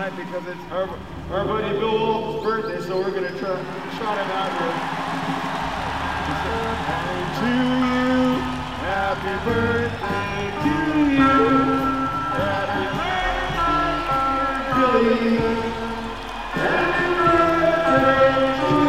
tonight because it's our buddy Bill Walton's birthday, so we're gonna try him out here. Happy birthday to you, happy birthday, Billy. Happy birthday to you.